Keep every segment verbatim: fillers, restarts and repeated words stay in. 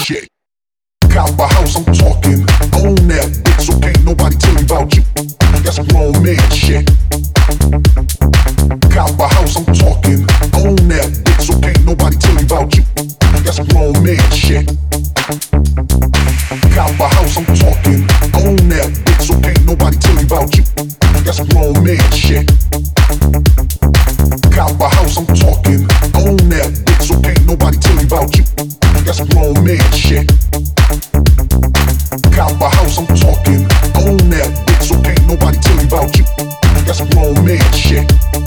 shit. Cop a house, I'm talking. Own that bitch, so can't nobody tell me about you. That's grown man shit. Cop a house, I'm talking. Own that bitch, so can't nobody tell me about you. That's grown man shit. Cop a house, I'm talking. Own that bitch, so can't nobody tell me about you. That's grown man shit. Cop a house, I'm talking. Own that bitch, so can't nobody tell me about you. That's grown man shit. Cop a house, I'm talking. Own that bitch, so can't nobody tell me about you. That's grown man shit.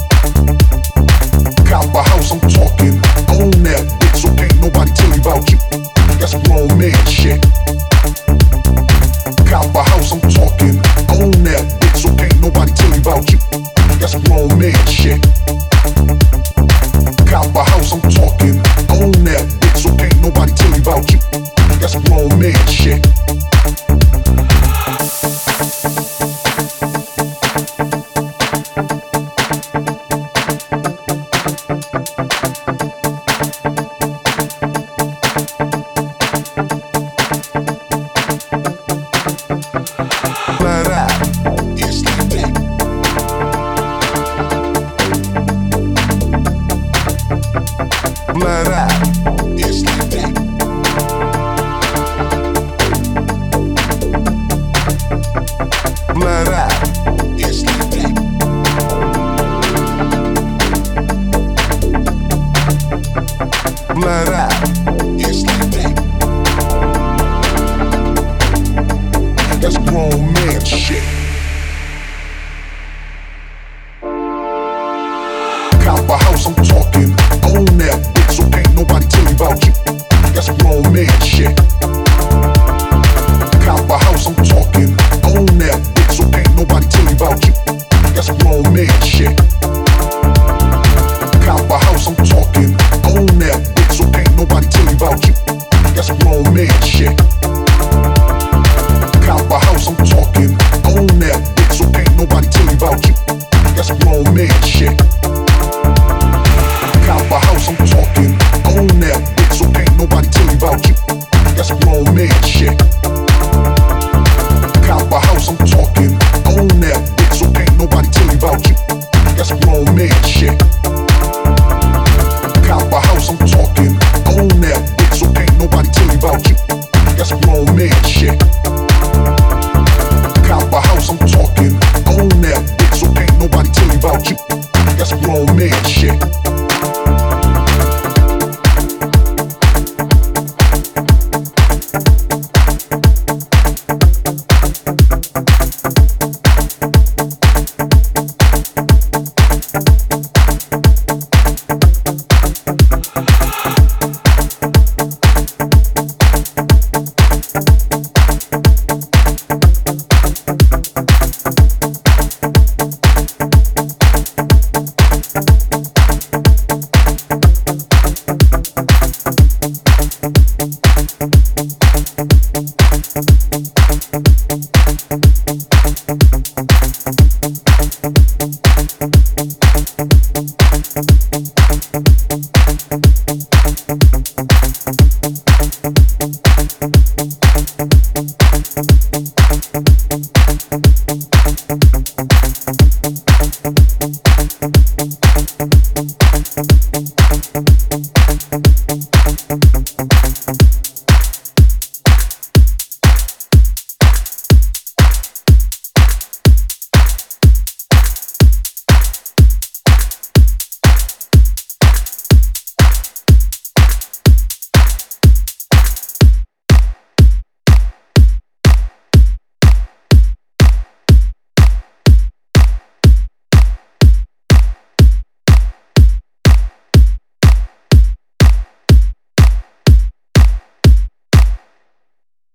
Cop a house, I'm talking. Own that bitch, so can't nobody tell me about you. That's grown man shit. Cop a house, I'm talking. Own that bitch, so can't nobody tell me about you. That's grown man shit. Cop a house, I'm talking. Own that bitch, so can't nobody tell me about you. That's grown man shit. Blood out. It's like that. Blood out. It's like that. Blood out. It's like that. That's grown man shit. Cop a house, I'm talking. Own that bitch, so can't nobody tell me about you. That's grown man shit. Cop a house, I'm talking. Own that bitch, so can't nobody tell me about you. That's grown man shit. Cop a house, I'm talking. Own that bitch, so can't nobody tell me about you. That's grown man shit. Cop a house, I'm talking. Own that bitch, so can't nobody tell me about you. That's grown man shit. Cop a house, I'm talking. Own that bitch, so can't nobody tell me about you. That's grown man shit. Cop a house, I'm talking. Own that bitch, so can't nobody tell me about you. That's grown man shit. Cop a house, I'm talking. Own that bitch, so can't nobody tell me about you. That's grown man shit. Cop a house, I'm talking. Own that bitch, so can't nobody tell me about you. That's grown man shit. We'll be right back.